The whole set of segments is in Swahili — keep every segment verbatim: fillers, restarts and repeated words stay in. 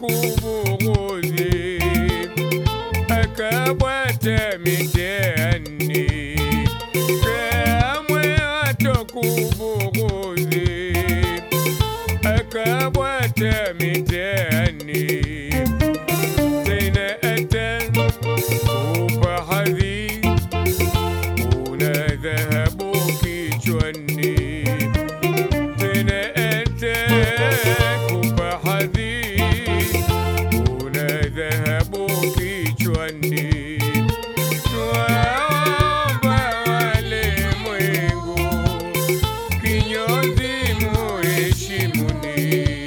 kubuguzi akabwata mitihani kamwe hatakubuguzi akabwata mitihani tena atakupa hadhi una dhahabu kichwani tena atakupa hadhi una dhahabu kichwani twaomba walimwengu kinyozi muheshimuni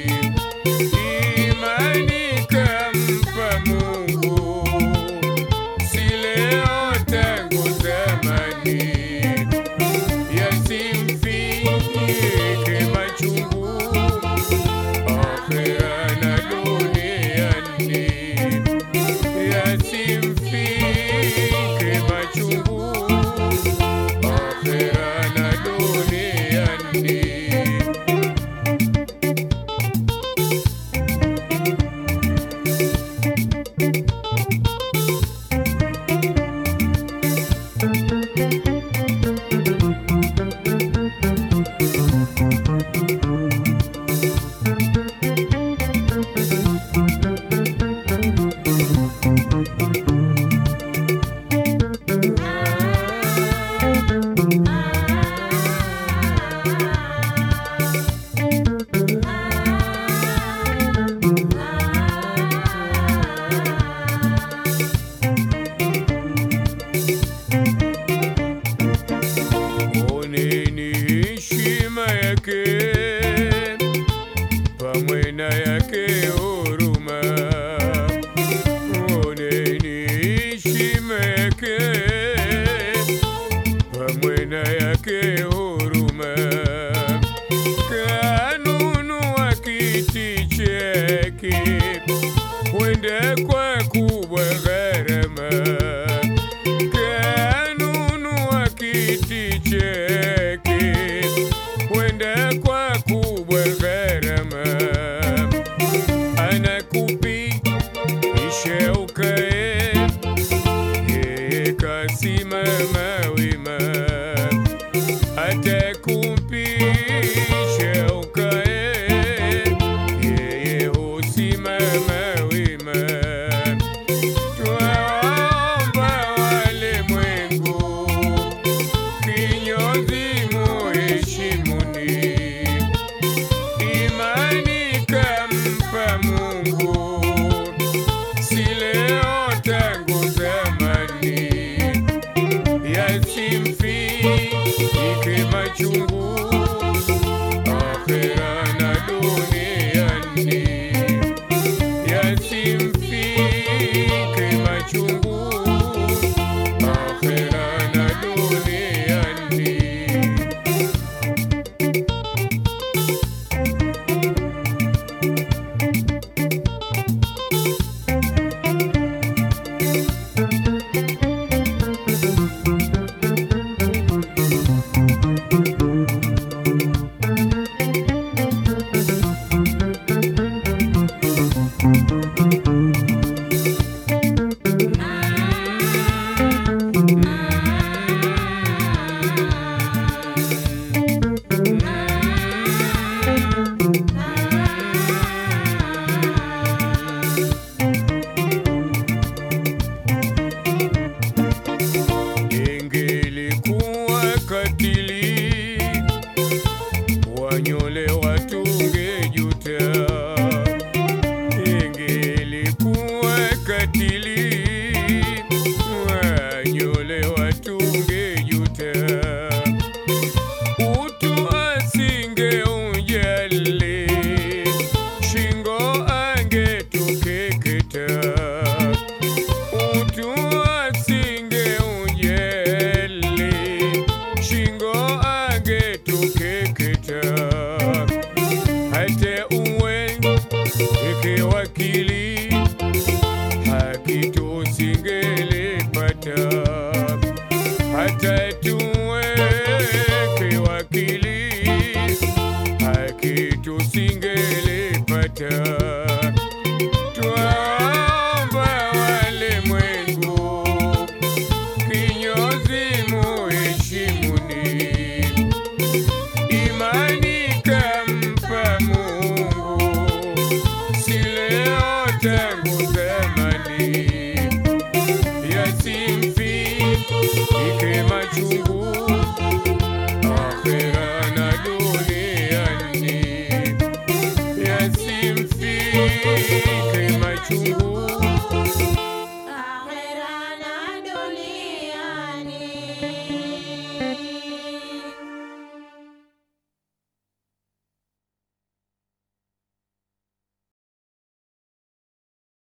imani kampa Mungu si leo tangu zamani yasimfike machungu akhera na duniani yasimfike machungu akhera na duniani. Oneni heshima yake pamoja yake huruma, oneni heshima yake pamoja yake huruma, kanunua kiti chake wende kwa kubwa gharama, kanunua kiti chake wenda kwa kubwa gharama, anakupisha ukae yeye kasimama wima, atakupisha ukae yeye husimama wima. Twaomba walimwengu kinyozi muheshimuni imani kampa Mungu si leo tangu zamani yasimfike machungu akhera na duniani yasimfike machungu akhera na duniani. Ingelikuwa katili wanyolewa tungejuta, ingelikuwa katili wanyolewa tungejuta, utu asingeujali shingo angetukeketa, utu asingeujali shingo angetukeketa, hata uwe eke wakili haki tusingelipata, hata tuweke wakili haki tusingelipata. tangu zamani, yasimfike machungu akhera na duniani, yasimfike machungu